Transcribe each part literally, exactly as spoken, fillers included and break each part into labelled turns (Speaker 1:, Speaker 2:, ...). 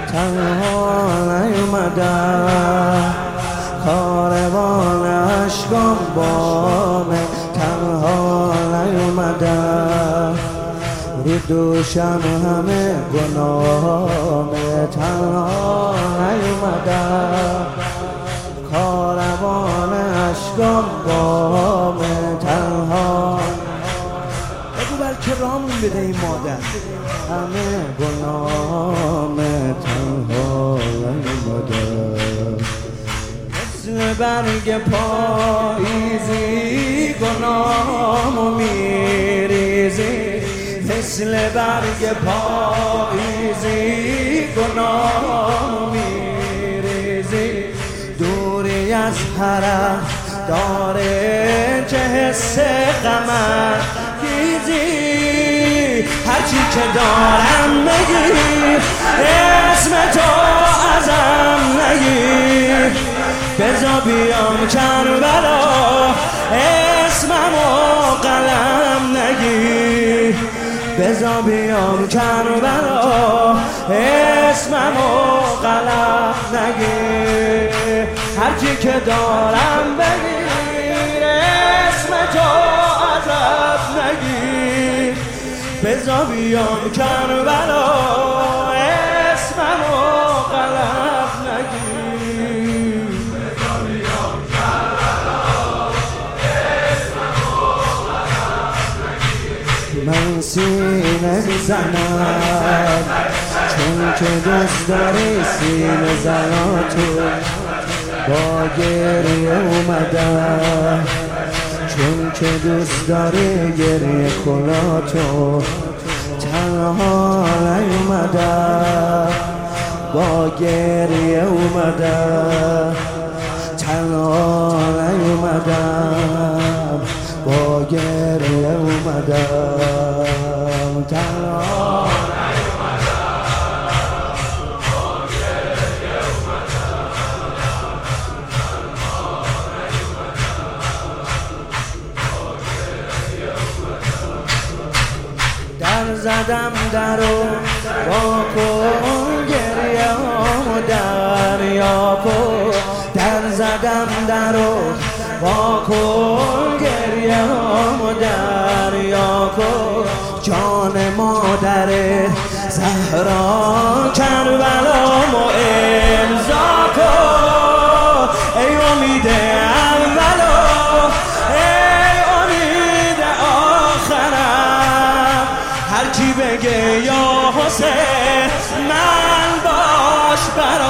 Speaker 1: تنها نیومدم، کاروان عشقم بام تنها نیومدم، رو دوشم همه گناه تنها نیومدم، کاروان عشقم بام تنها. بگو بلکه رامون بده این مادر، همه گناه تنها نیومدم، مثل برگ پاییزی گناهمو میریزی، مثل برگ پاییزی گناهمو میریزی، دوری از حرم داره چه حس غمت گیزی، هرچی که دارم بگیر اسم تو ازم نگیر، بزا بیام کربلا اسممو قلم نگیر، بزا بیام کربلا اسممو قلم نگیر، هرچی که دارم بگیر اسم تو ازم نگیر، بزا بیام کربلا اسممو قلم نگیر، بزا بیام کربلا اسممو قلم نگیر، من سینه میزنم چون که دوست داری سینه زناتو، با گریه اومدم چون که دوست داری گریه کناتو، تنها نیومدم با گریه اومدم، تنها نیومدم با گریه اومدم، تنها در زدم درو با کن گریه هامو دریا کن، در زدم درو با کن گریه هامو دریا کن، جان مادر زهرا کربلامو امضا کن، ای امید اولو ای امید آخرم، هرکی بگه یا حسین من باش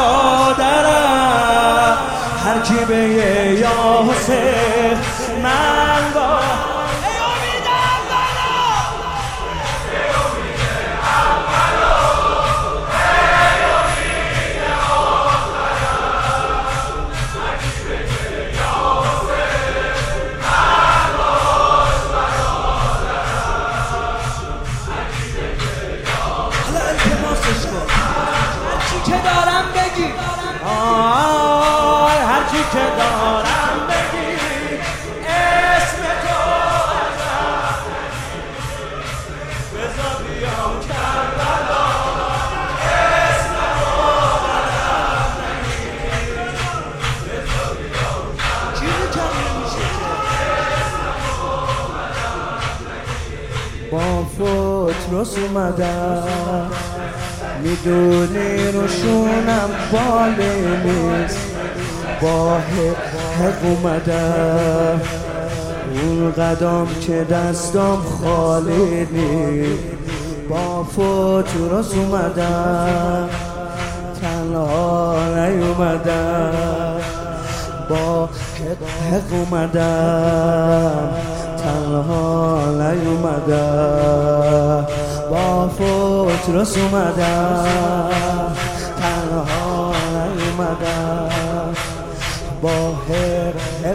Speaker 1: برادرم، هرکی بگه یا حسین من باش ای امید اولو ای امید اولو ای امید آخرم، هرکی بگه یا حسین من باش هرچی که دارم بگی، آه هرچی که دارم بگی اسم تو ازم بزا بیام کربلا اسممو قلم نگیر، بزا بیام چیزی کمی میشه با فوتروس اومدم، میدونی روشونم باله نیست، با حق اومدم، اون قدم که دستم خالی نیست، با فوتروس اومدم، تنها نیومدم، با حق اومدم، تنها نیومدم، با فوتروس اومدم، تنها نیومدم، با حق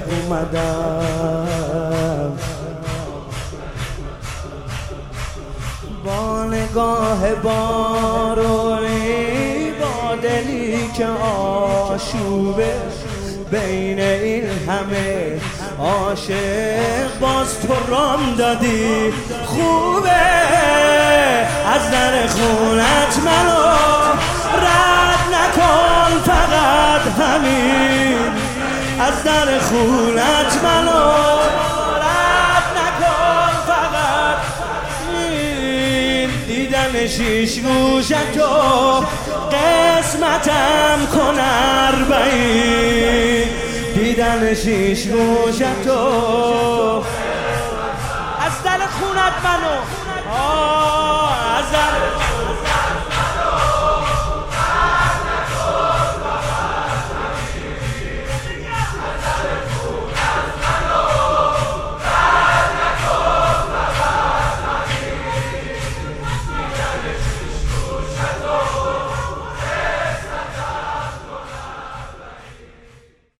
Speaker 1: اومدم، با نگاه بارونی با دلی که آشوبه بین این همه عاشق باز تو رام دادی خوبه از در خونت منو رد همین از در خونت منو رد نکن فقط این دیدن شیش گوشتو قسمتم کن اربعین دیدن شیش گوشتو از در خونت منو آه از در